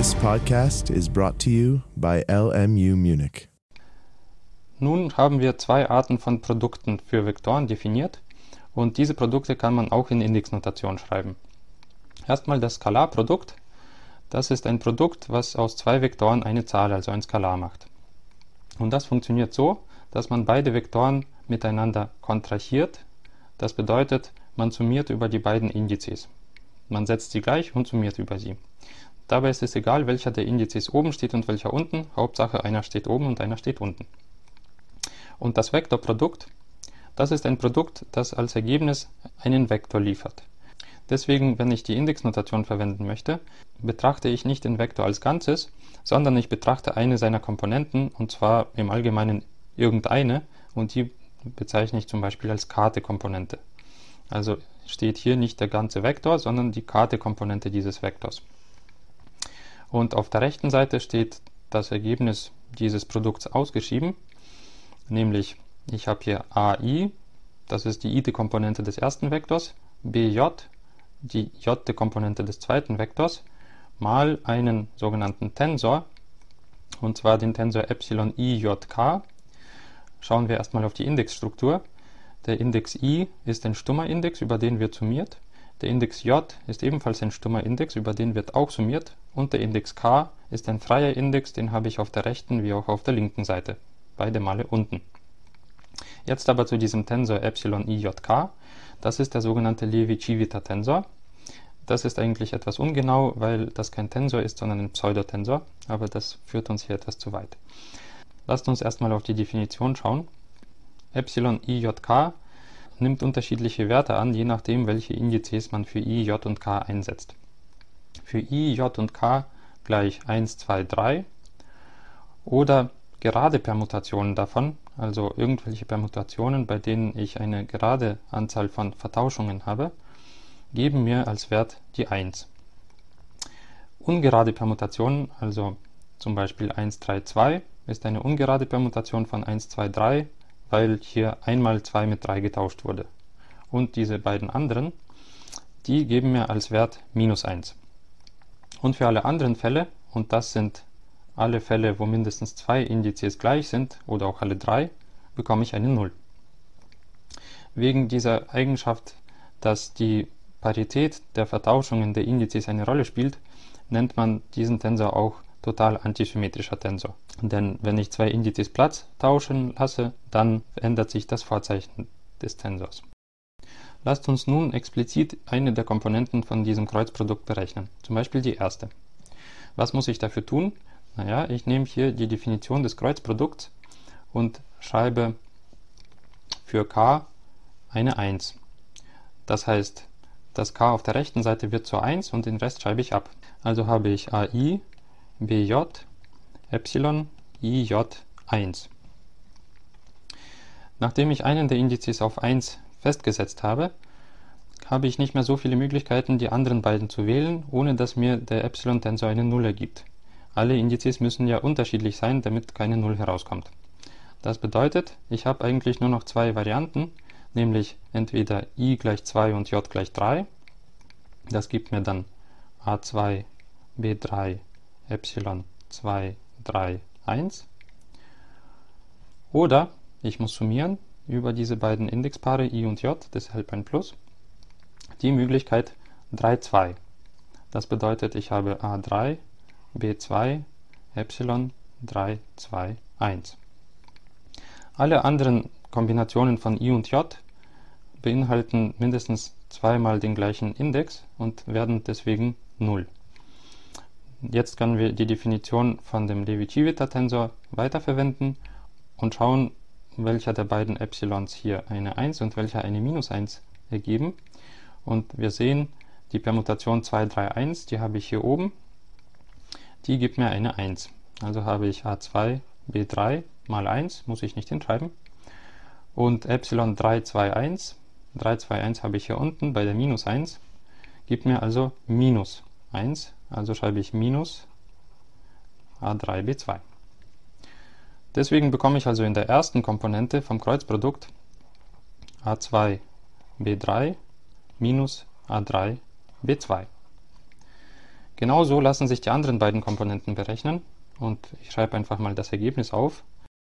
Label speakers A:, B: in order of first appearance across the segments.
A: This podcast is brought to you by LMU Munich.
B: Nun haben wir zwei Arten von Produkten für Vektoren definiert und diese Produkte kann man auch in Indexnotation schreiben. Erstmal das Skalarprodukt. Das ist ein Produkt, was aus zwei Vektoren eine Zahl, also ein Skalar macht. Und das funktioniert so, dass man beide Vektoren miteinander kontrahiert. Das bedeutet, man summiert über die beiden Indizes. Man setzt sie gleich und summiert über sie. Dabei ist es egal, welcher der Indizes oben steht und welcher unten. Hauptsache, einer steht oben und einer steht unten. Und das Vektorprodukt, das ist ein Produkt, das als Ergebnis einen Vektor liefert. Deswegen, wenn ich die Indexnotation verwenden möchte, betrachte ich nicht den Vektor als Ganzes, sondern ich betrachte eine seiner Komponenten, und zwar im Allgemeinen irgendeine, und die bezeichne ich zum Beispiel als k-Komponente. Also steht hier nicht der ganze Vektor, sondern die k-Komponente dieses Vektors. Und auf der rechten Seite steht das Ergebnis dieses Produkts ausgeschrieben, nämlich ich habe hier AI, das ist die i-Komponente des ersten Vektors, BJ, die j-Komponente des zweiten Vektors, mal einen sogenannten Tensor, und zwar den Tensor εijk. Schauen wir erstmal auf die Indexstruktur. Der Index i ist ein stummer Index, über den wird summiert. Der Index j ist ebenfalls ein stummer Index, über den wird auch summiert. Und der Index k ist ein freier Index, den habe ich auf der rechten wie auch auf der linken Seite. Beide Male unten. Jetzt aber zu diesem Tensor εijk. Das ist der sogenannte Levi-Civita-Tensor. Das ist eigentlich etwas ungenau, weil das kein Tensor ist, sondern ein Pseudotensor. Aber das führt uns hier etwas zu weit. Lasst uns erstmal auf die Definition schauen. εijk nimmt unterschiedliche Werte an, je nachdem, welche Indizes man für i, j und k einsetzt. Für i, j und k gleich 1, 2, 3 oder gerade Permutationen davon, also irgendwelche Permutationen, bei denen ich eine gerade Anzahl von Vertauschungen habe, geben mir als Wert die 1. Ungerade Permutationen, also zum Beispiel 1, 3, 2, ist eine ungerade Permutation von 1, 2, 3, weil hier einmal 2 mit 3 getauscht wurde. Und diese beiden anderen, die geben mir als Wert minus 1. Und für alle anderen Fälle, und das sind alle Fälle, wo mindestens 2 Indizes gleich sind, oder auch alle 3, bekomme ich eine 0. Wegen dieser Eigenschaft, dass die Parität der Vertauschungen der Indizes eine Rolle spielt, nennt man diesen Tensor auch total antisymmetrischer Tensor. Denn wenn ich 2 Indizes Platz tauschen lasse, dann ändert sich das Vorzeichen des Tensors. Lasst uns nun explizit eine der Komponenten von diesem Kreuzprodukt berechnen, zum Beispiel die erste. Was muss ich dafür tun? Naja, ich nehme hier die Definition des Kreuzprodukts und schreibe für k eine 1. Das heißt, das k auf der rechten Seite wird zur 1 und den Rest schreibe ich ab. Also habe ich AI, BJ, Epsilon, IJ, 1. Nachdem ich einen der Indizes auf 1 festgesetzt habe, habe ich nicht mehr so viele Möglichkeiten, die anderen beiden zu wählen, ohne dass mir der Epsilon-Tensor eine 0 ergibt. Alle Indizes müssen ja unterschiedlich sein, damit keine 0 herauskommt. Das bedeutet, ich habe eigentlich nur noch 2 Varianten, nämlich entweder i gleich 2 und j gleich 3. Das gibt mir dann a2, b3, Epsilon 2, 3, 1. Oder ich muss summieren über diese beiden Indexpaare i und j, deshalb ein Plus. Die Möglichkeit 3, 2. Das bedeutet, ich habe a3, b2, Epsilon 3, 2, 1. Alle anderen Kombinationen von i und j beinhalten mindestens zweimal den gleichen Index und werden deswegen 0. Jetzt können wir die Definition von dem Levi-Civita-Tensor weiterverwenden und schauen, welcher der beiden Epsilons hier eine 1 und welcher eine minus 1 ergeben. Und wir sehen, die Permutation 2, 3, 1, die habe ich hier oben, die gibt mir eine 1. Also habe ich a2, b3 mal 1, muss ich nicht hinschreiben. Und Epsilon 3, 2, 1, 3, 2, 1 habe ich hier unten bei der minus 1, gibt mir also minus 1. Also schreibe ich minus a3b2. Deswegen bekomme ich also in der ersten Komponente vom Kreuzprodukt a2b3 minus a3b2. Genauso lassen sich die anderen beiden Komponenten berechnen und ich schreibe einfach mal das Ergebnis auf.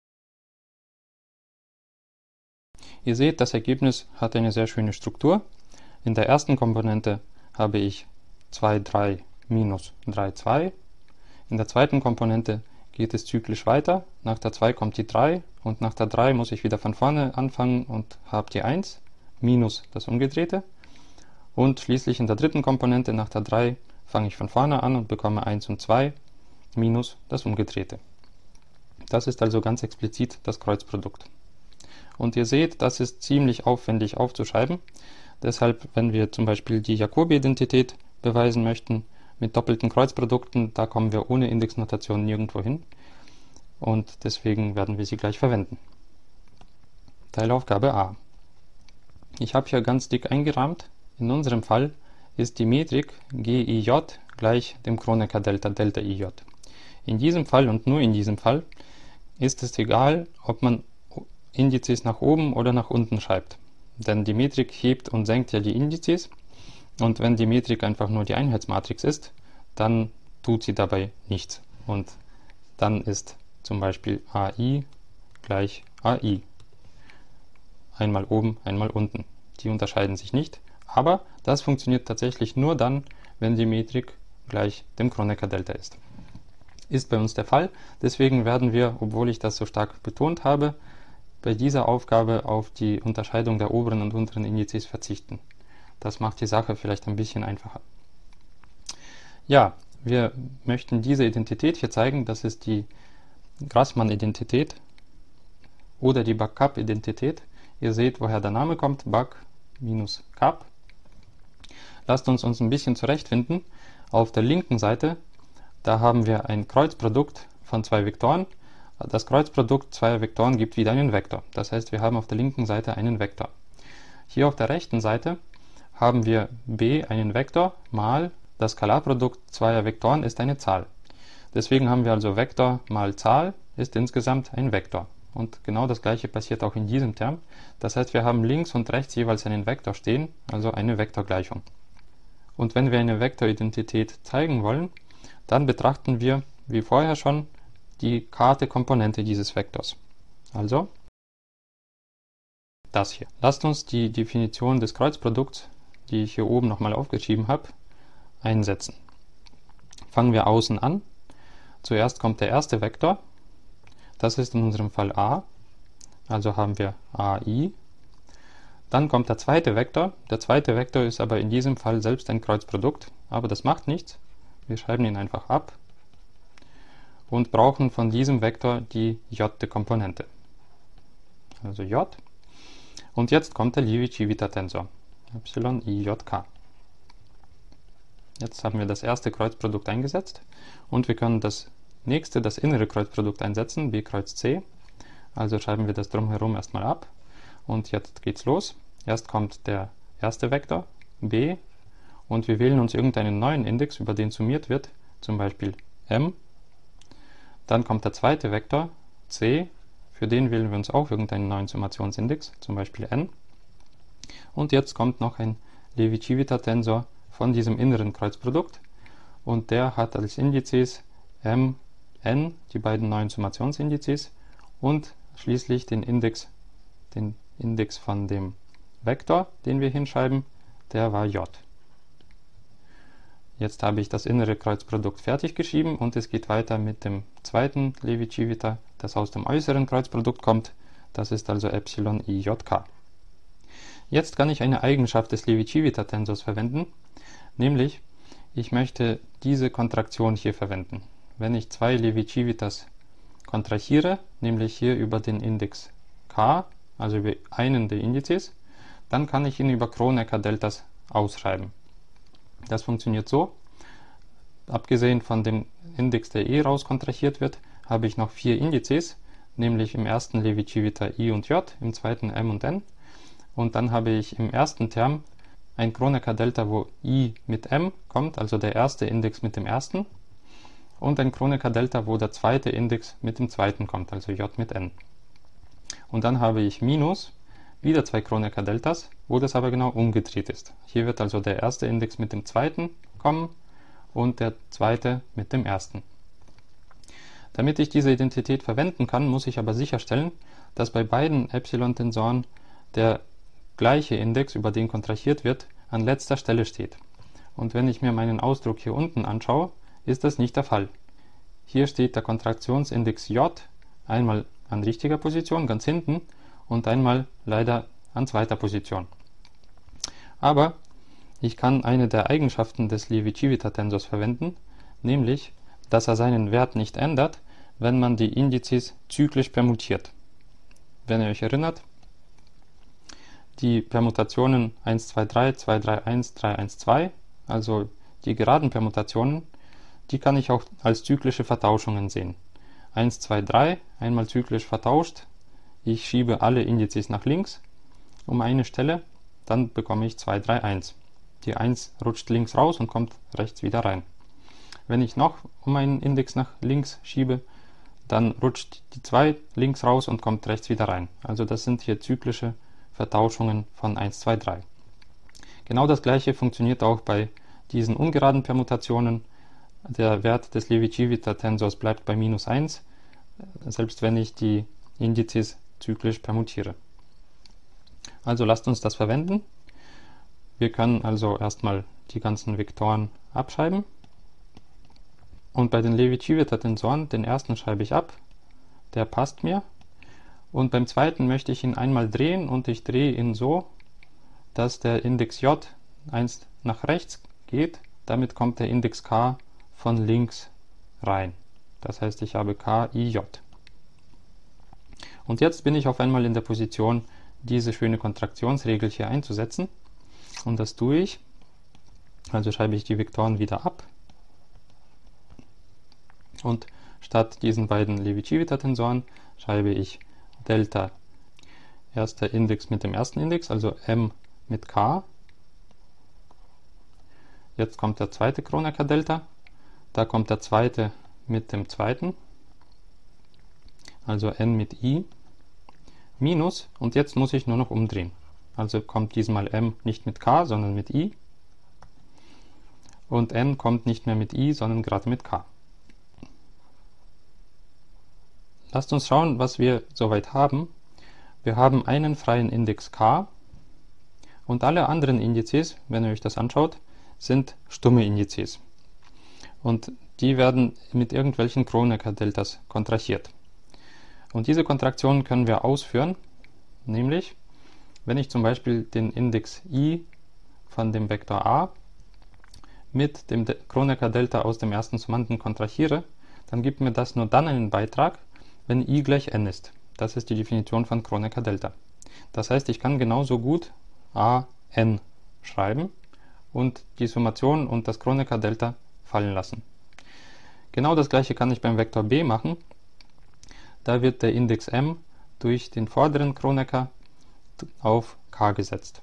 B: Ihr seht, das Ergebnis hat eine sehr schöne Struktur. In der ersten Komponente habe ich 2, 3 minus 3, 2. In der zweiten Komponente geht es zyklisch weiter. Nach der 2 kommt die 3 und nach der 3 muss ich wieder von vorne anfangen und habe die 1 minus das Umgedrehte. Und schließlich in der dritten Komponente nach der 3 fange ich von vorne an und bekomme 1 und 2 minus das Umgedrehte. Das ist also ganz explizit das Kreuzprodukt. Und ihr seht, das ist ziemlich aufwendig aufzuschreiben. Deshalb, wenn wir zum Beispiel die Jacobi-Identität beweisen möchten mit doppelten Kreuzprodukten, da kommen wir ohne Indexnotation nirgendwo hin. Und deswegen werden wir sie gleich verwenden. Teilaufgabe A. Ich habe hier ganz dick eingerahmt. In unserem Fall ist die Metrik GIJ gleich dem Kronecker-Delta Delta IJ. In diesem Fall und nur in diesem Fall ist es egal, ob man Indizes nach oben oder nach unten schreibt. Denn die Metrik hebt und senkt ja die Indizes. Und wenn die Metrik einfach nur die Einheitsmatrix ist, dann tut sie dabei nichts. Und dann ist zum Beispiel AI gleich AI. Einmal oben, einmal unten. Die unterscheiden sich nicht. Aber das funktioniert tatsächlich nur dann, wenn die Metrik gleich dem Kronecker-Delta ist. Ist bei uns der Fall. Deswegen werden wir, obwohl ich das so stark betont habe, bei dieser Aufgabe auf die Unterscheidung der oberen und unteren Indizes verzichten. Das macht die Sache vielleicht ein bisschen einfacher. Ja, wir möchten diese Identität hier zeigen. Das ist die Grassmann-Identität oder die Bug-Cup-Identität. Ihr seht, woher der Name kommt, Bug minus Cup. Lasst uns ein bisschen zurechtfinden. Auf der linken Seite, da haben wir ein Kreuzprodukt von zwei Vektoren. Das Kreuzprodukt zweier Vektoren gibt wieder einen Vektor. Das heißt, wir haben auf der linken Seite einen Vektor. Hier auf der rechten Seite haben wir b einen Vektor mal das Skalarprodukt zweier Vektoren ist eine Zahl. Deswegen haben wir also Vektor mal Zahl ist insgesamt ein Vektor. Und genau das gleiche passiert auch in diesem Term. Das heißt, wir haben links und rechts jeweils einen Vektor stehen, also eine Vektorgleichung. Und wenn wir eine Vektoridentität zeigen wollen, dann betrachten wir, wie vorher schon, die k-te Komponente dieses Vektors. Also das hier. Lasst uns die Definition des Kreuzprodukts, die ich hier oben nochmal aufgeschrieben habe, einsetzen. Fangen wir außen an. Zuerst kommt der erste Vektor. Das ist in unserem Fall a. Also haben wir AI. Dann kommt der zweite Vektor. Der zweite Vektor ist aber in diesem Fall selbst ein Kreuzprodukt. Aber das macht nichts. Wir schreiben ihn einfach ab. Und brauchen von diesem Vektor die j-te Komponente. Also j. Und jetzt kommt der Levi-Civita-Tensor. YIJK. Jetzt haben wir das erste Kreuzprodukt eingesetzt. Und wir können das nächste, das innere Kreuzprodukt einsetzen, b Kreuz c. Also schreiben wir das drumherum erstmal ab. Und jetzt geht's los. Erst kommt der erste Vektor, b. Und wir wählen uns irgendeinen neuen Index, über den summiert wird. Zum Beispiel m. Dann kommt der zweite Vektor, c, für den wählen wir uns auch irgendeinen neuen Summationsindex, zum Beispiel n. Und jetzt kommt noch ein Levi-Civita-Tensor von diesem inneren Kreuzprodukt und der hat als Indizes m, n, die beiden neuen Summationsindizes und schließlich den Index von dem Vektor, den wir hinschreiben, der war j. Jetzt habe ich das innere Kreuzprodukt fertig geschrieben und es geht weiter mit dem zweiten Levi-Civita, das aus dem äußeren Kreuzprodukt kommt. Das ist also YIJK. Jetzt kann ich eine Eigenschaft des Levi-Civita-Tensors verwenden, nämlich ich möchte diese Kontraktion hier verwenden. Wenn ich zwei Levi-Civitas kontrahiere, nämlich hier über den Index k, also über einen der Indizes, dann kann ich ihn über Kronecker-Deltas ausschreiben. Das funktioniert so. Abgesehen von dem Index, der raus kontrahiert wird, habe ich noch 4 Indizes, nämlich im ersten Levi-Civita I und J, im zweiten M und N. Und dann habe ich im ersten Term ein Kronecker-Delta, wo I mit M kommt, also der erste Index mit dem ersten. Und ein Kronecker-Delta, wo der zweite Index mit dem zweiten kommt, also J mit N. Und dann habe ich minus wieder 2 Kronecker-Deltas, wo das aber genau umgedreht ist. Hier wird also der erste Index mit dem zweiten kommen und der zweite mit dem ersten. Damit ich diese Identität verwenden kann, muss ich aber sicherstellen, dass bei beiden Epsilon-Tensoren der gleiche Index, über den kontrahiert wird, an letzter Stelle steht. Und wenn ich mir meinen Ausdruck hier unten anschaue, ist das nicht der Fall. Hier steht der Kontraktionsindex J einmal an richtiger Position, ganz hinten, und einmal leider an zweiter Position. Aber ich kann eine der Eigenschaften des Levi-Civita-Tensors verwenden, nämlich, dass er seinen Wert nicht ändert, wenn man die Indizes zyklisch permutiert. Wenn ihr euch erinnert, die Permutationen 1, 2, 3, 2, 3, 1, 3, 1, 2, also die geraden Permutationen, die kann ich auch als zyklische Vertauschungen sehen. 1, 2, 3, einmal zyklisch vertauscht, ich schiebe alle Indizes nach links um eine Stelle, dann bekomme ich 2, 3, 1. Die 1 rutscht links raus und kommt rechts wieder rein. Wenn ich noch um einen Index nach links schiebe, dann rutscht die 2 links raus und kommt rechts wieder rein. Also das sind hier zyklische Vertauschungen von 1, 2, 3. Genau das gleiche funktioniert auch bei diesen ungeraden Permutationen. Der Wert des Levi-Civita-Tensors bleibt bei -1, selbst wenn ich die Indizes zyklisch permutiere. Also lasst uns das verwenden. Wir können also erstmal die ganzen Vektoren abschreiben. Und bei den Levi-Civita-Tensoren, den ersten schreibe ich ab, der passt mir. Und beim zweiten möchte ich ihn einmal drehen und ich drehe ihn so, dass der Index J 1 nach rechts geht. Damit kommt der Index K von links rein. Das heißt, ich habe K, I, J. Und jetzt bin ich auf einmal in der Position, diese schöne Kontraktionsregel hier einzusetzen. Und das tue ich. Also schreibe ich die Vektoren wieder ab. Und statt diesen beiden Levi-Civita-Tensoren schreibe ich Delta, erster Index mit dem ersten Index, also M mit K. Jetzt kommt der zweite Kronecker-Delta. Da kommt der zweite mit dem zweiten, also N mit I, minus, und jetzt muss ich nur noch umdrehen. Also kommt diesmal M nicht mit K, sondern mit I. Und N kommt nicht mehr mit I, sondern gerade mit K. Lasst uns schauen, was wir soweit haben. Wir haben einen freien Index K und alle anderen Indizes, wenn ihr euch das anschaut, sind stumme Indizes. Und die werden mit irgendwelchen Kronecker-Deltas kontrahiert. Und diese Kontraktionen können wir ausführen, nämlich wenn ich zum Beispiel den Index I von dem Vektor A mit dem Kronecker-Delta aus dem ersten Summanden kontrahiere, dann gibt mir das nur dann einen Beitrag, wenn I gleich n ist. Das ist die Definition von Kronecker-Delta. Das heißt, ich kann genauso gut A n schreiben und die Summation und das Kronecker-Delta fallen lassen. Genau das gleiche kann ich beim Vektor B machen. Da wird der Index m durch den vorderen Kronecker auf k gesetzt.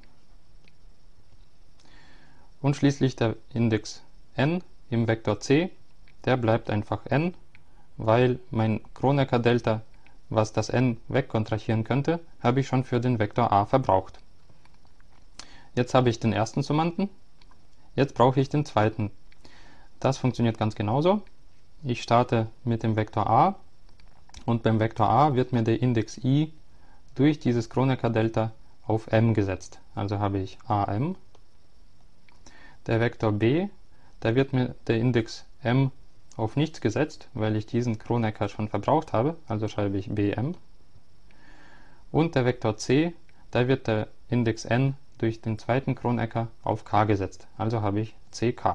B: Und schließlich der Index n im Vektor C, der bleibt einfach n, weil mein Kronecker-Delta, was das n wegkontrahieren könnte, habe ich schon für den Vektor a verbraucht. Jetzt habe ich den ersten Summanden, jetzt brauche ich den zweiten. Das funktioniert ganz genauso. Ich starte mit dem Vektor a und beim Vektor a wird mir der Index i durch dieses Kronecker-Delta auf m gesetzt. Also habe ich am. Der Vektor b, da wird mir der Index m auf nichts gesetzt, weil ich diesen Kronecker schon verbraucht habe, also schreibe ich bm. Und der Vektor c, da wird der Index n durch den zweiten Kronecker auf k gesetzt, also habe ich ck.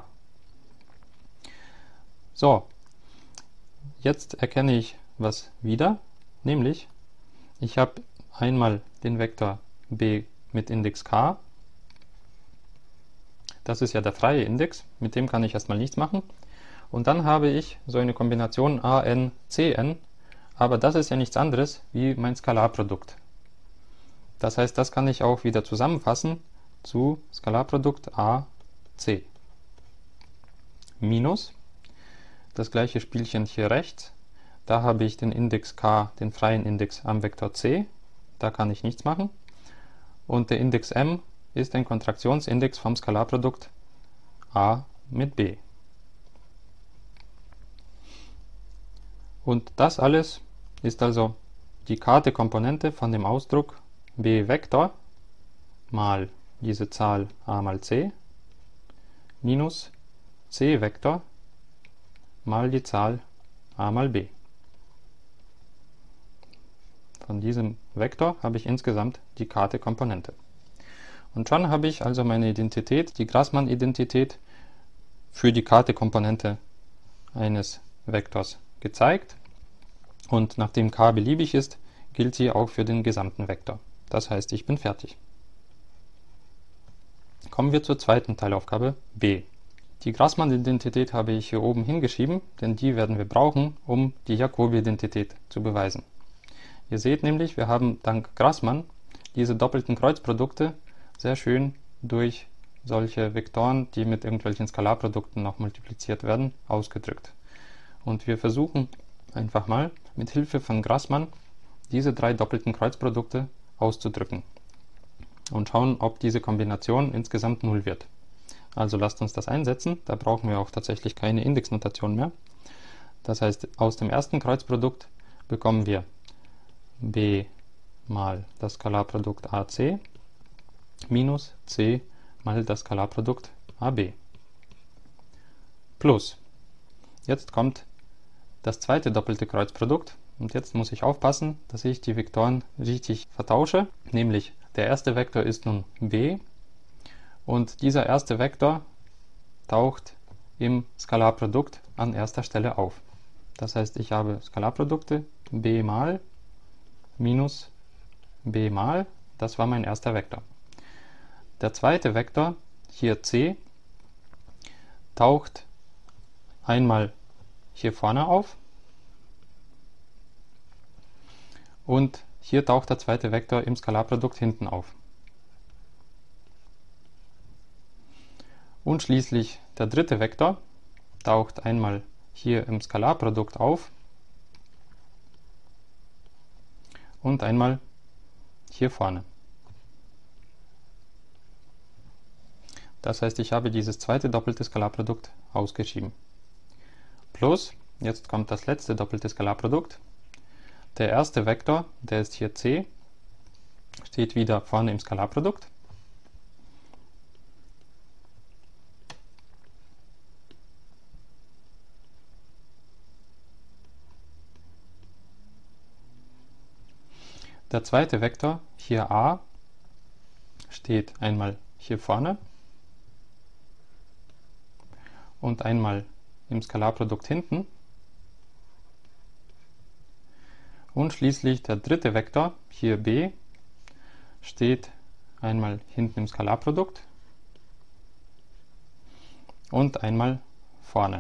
B: So, jetzt erkenne ich was wieder, nämlich ich habe einmal den Vektor b mit Index k. Das ist ja der freie Index, mit dem kann ich erstmal nichts machen. Und dann habe ich so eine Kombination an, cn, aber das ist ja nichts anderes wie mein Skalarprodukt. Das heißt, das kann ich auch wieder zusammenfassen zu Skalarprodukt a, c. Minus das gleiche Spielchen hier rechts. Da habe ich den Index k, den freien Index am Vektor c. Da kann ich nichts machen. Und der Index m ist ein Kontraktionsindex vom Skalarprodukt a mit b. Und das alles ist also die k-te-Komponente von dem Ausdruck b-Vektor mal diese Zahl a mal c minus c-Vektor mal die Zahl a mal b. Von diesem Vektor habe ich insgesamt die k-te-Komponente. Und schon habe ich also meine Identität, die Grassmann-Identität, für die k-te-Komponente eines Vektors gezeigt. Und nachdem k beliebig ist, gilt sie auch für den gesamten Vektor. Das heißt, ich bin fertig. Kommen wir zur zweiten Teilaufgabe b. Die Grassmann-Identität habe ich hier oben hingeschrieben, denn die werden wir brauchen, um die Jacobi-Identität zu beweisen. Ihr seht nämlich, wir haben dank Grassmann diese doppelten Kreuzprodukte sehr schön durch solche Vektoren, die mit irgendwelchen Skalarprodukten noch multipliziert werden, ausgedrückt. Und wir versuchen einfach mal mit Hilfe von Grassmann diese drei doppelten Kreuzprodukte auszudrücken und schauen, ob diese Kombination insgesamt 0 wird. Also lasst uns das einsetzen, da brauchen wir auch tatsächlich keine Indexnotation mehr. Das heißt, aus dem ersten Kreuzprodukt bekommen wir b mal das Skalarprodukt ac minus c mal das Skalarprodukt ab. Plus, jetzt kommt das zweite doppelte Kreuzprodukt und jetzt muss ich aufpassen, dass ich die Vektoren richtig vertausche, nämlich der erste Vektor ist nun b und dieser erste Vektor taucht im Skalarprodukt an erster Stelle auf. Das heißt, ich habe Skalarprodukte b mal minus b mal, das war mein erster Vektor. Der zweite Vektor, hier c, taucht einmal hier vorne auf und hier taucht der zweite Vektor im Skalarprodukt hinten auf. Und schließlich der dritte Vektor taucht einmal hier im Skalarprodukt auf und einmal hier vorne. Das heißt, ich habe dieses zweite doppelte Skalarprodukt ausgeschrieben. Plus, jetzt kommt das letzte doppelte Skalarprodukt. Der erste Vektor, der ist hier c, steht wieder vorne im Skalarprodukt. Der zweite Vektor, hier a, steht einmal hier vorne und einmal im Skalarprodukt hinten. Und schließlich der dritte Vektor, hier b, steht einmal hinten im Skalarprodukt und einmal vorne.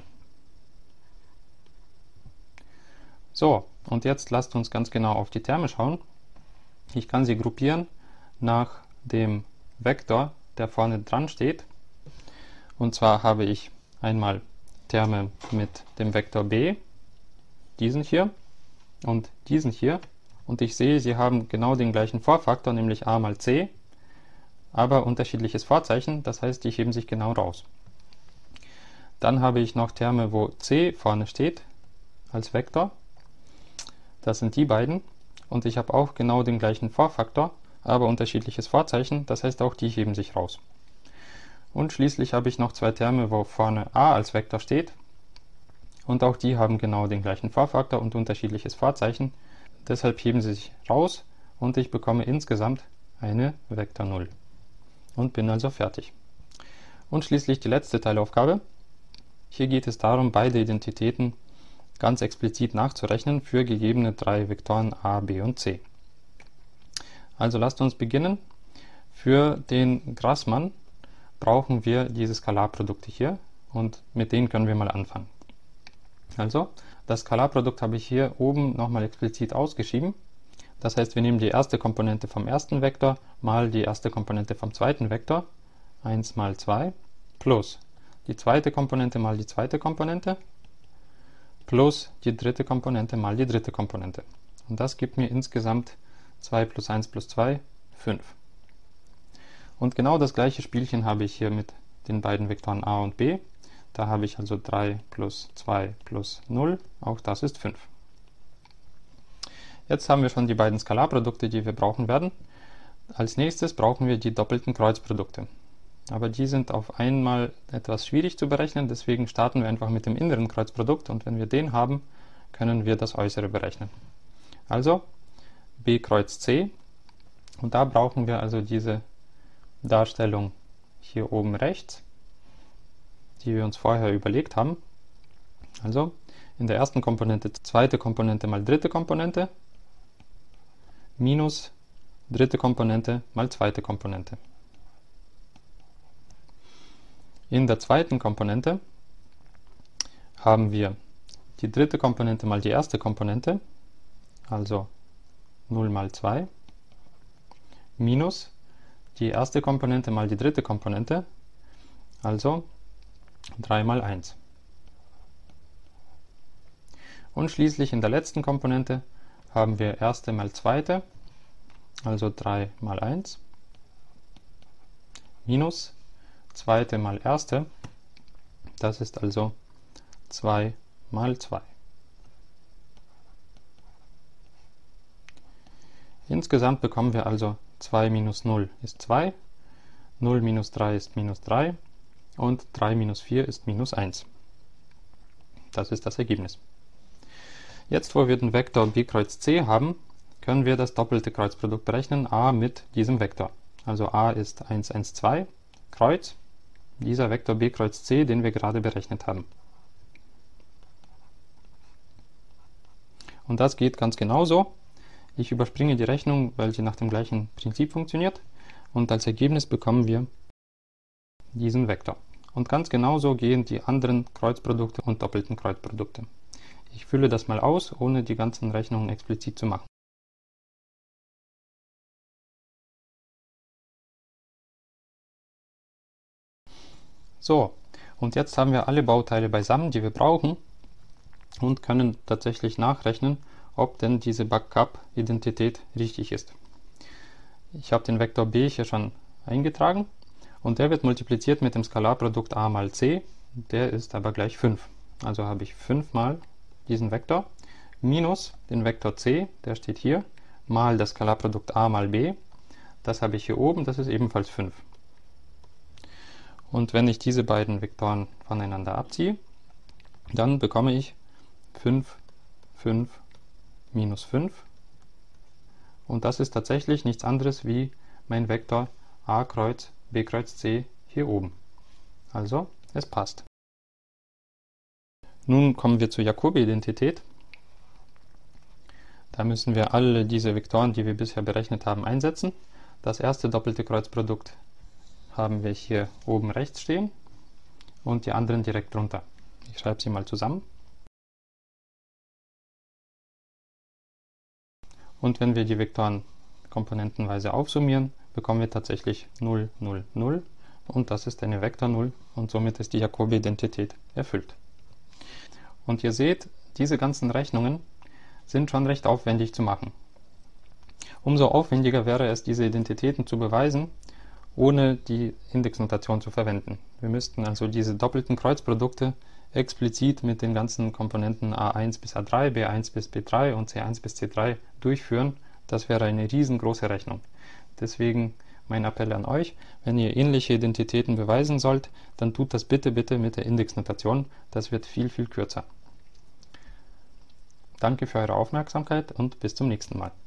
B: So, und jetzt lasst uns ganz genau auf die Terme schauen. Ich kann sie gruppieren nach dem Vektor, der vorne dran steht. Und zwar habe ich einmal Terme mit dem Vektor b, diesen hier und diesen hier. Und ich sehe, sie haben genau den gleichen Vorfaktor, nämlich a mal c, aber unterschiedliches Vorzeichen, das heißt, die heben sich genau raus. Dann habe ich noch Terme, wo c vorne steht als Vektor. Das sind die beiden. Und ich habe auch genau den gleichen Vorfaktor, aber unterschiedliches Vorzeichen, das heißt, auch die heben sich raus. Und schließlich habe ich noch zwei Terme, wo vorne a als Vektor steht. Und auch die haben genau den gleichen Vorfaktor und unterschiedliches Vorzeichen. Deshalb heben sie sich raus und ich bekomme insgesamt eine Vektor 0. Und bin also fertig. Und schließlich die letzte Teilaufgabe. Hier geht es darum, beide Identitäten ganz explizit nachzurechnen für gegebene drei Vektoren a, b und c. Also lasst uns beginnen. Für den Grassmann brauchen wir diese Skalarprodukte hier und mit denen können wir mal anfangen. Also, das Skalarprodukt habe ich hier oben nochmal explizit ausgeschrieben. Das heißt, wir nehmen die erste Komponente vom ersten Vektor mal die erste Komponente vom zweiten Vektor, 1 mal 2, plus die zweite Komponente mal die zweite Komponente, plus die dritte Komponente mal die dritte Komponente. Und das gibt mir insgesamt 2 plus 1 plus 2, 5. Und genau das gleiche Spielchen habe ich hier mit den beiden Vektoren a und b. Da habe ich also 3 plus 2 plus 0, auch das ist 5. Jetzt haben wir schon die beiden Skalarprodukte, die wir brauchen werden. Als nächstes brauchen wir die doppelten Kreuzprodukte. Aber die sind auf einmal etwas schwierig zu berechnen, deswegen starten wir einfach mit dem inneren Kreuzprodukt und wenn wir den haben, können wir das äußere berechnen. Also B Kreuz C und da brauchen wir also diese Darstellung hier oben rechts, die wir uns vorher überlegt haben. Also in der ersten Komponente zweite Komponente mal dritte Komponente minus dritte Komponente mal zweite Komponente. In der zweiten Komponente haben wir die dritte Komponente mal die erste Komponente, also 0 mal 2, minus die erste Komponente mal die dritte Komponente, also 3 mal 1. Und schließlich in der letzten Komponente haben wir erste mal zweite, also 3 mal 1, minus zweite mal erste, das ist also 2 mal 2. Insgesamt bekommen wir also 2 minus 0 ist 2, 0 minus 3 ist minus 3 und 3 minus 4 ist minus 1. Das ist das Ergebnis. Jetzt, wo wir den Vektor B Kreuz C haben, können wir das doppelte Kreuzprodukt berechnen, a mit diesem Vektor. Also a ist 1, 1, 2, Kreuz, dieser Vektor B Kreuz C, den wir gerade berechnet haben. Und das geht ganz genauso. Ich überspringe die Rechnung, weil sie nach dem gleichen Prinzip funktioniert. Und als Ergebnis bekommen wir diesen Vektor. Und ganz genauso gehen die anderen Kreuzprodukte und doppelten Kreuzprodukte. Ich fülle das mal aus, ohne die ganzen Rechnungen explizit zu machen. So, und jetzt haben wir alle Bauteile beisammen, die wir brauchen und können tatsächlich nachrechnen, ob denn diese Backup-Identität richtig ist. Ich habe den Vektor b hier schon eingetragen und der wird multipliziert mit dem Skalarprodukt a mal c, der ist aber gleich 5. Also habe ich 5 mal diesen Vektor minus den Vektor c, der steht hier, mal das Skalarprodukt a mal b, das habe ich hier oben, das ist ebenfalls 5. Und wenn ich diese beiden Vektoren voneinander abziehe, dann bekomme ich 5, 5, minus 5. Und das ist tatsächlich nichts anderes wie mein Vektor a Kreuz b Kreuz c hier oben. Also, es passt. Nun kommen wir zur Jacobi-Identität. Da müssen wir alle diese Vektoren, die wir bisher berechnet haben, einsetzen. Das erste doppelte Kreuzprodukt haben wir hier oben rechts stehen und die anderen direkt drunter. Ich schreibe sie mal zusammen. Und wenn wir die Vektoren komponentenweise aufsummieren, bekommen wir tatsächlich 0, 0, 0 und das ist eine Vektor 0 und somit ist die Jacobi-Identität erfüllt. Und ihr seht, diese ganzen Rechnungen sind schon recht aufwendig zu machen. Umso aufwendiger wäre es, diese Identitäten zu beweisen, ohne die Indexnotation zu verwenden. Wir müssten also diese doppelten Kreuzprodukte explizit mit den ganzen Komponenten a1 bis a3, b1 bis b3 und c1 bis c3 durchführen. Das wäre eine riesengroße Rechnung. Deswegen mein Appell an euch, wenn ihr ähnliche Identitäten beweisen sollt, dann tut das bitte, bitte mit der Indexnotation. Das wird viel, viel kürzer. Danke für eure Aufmerksamkeit und bis zum nächsten Mal.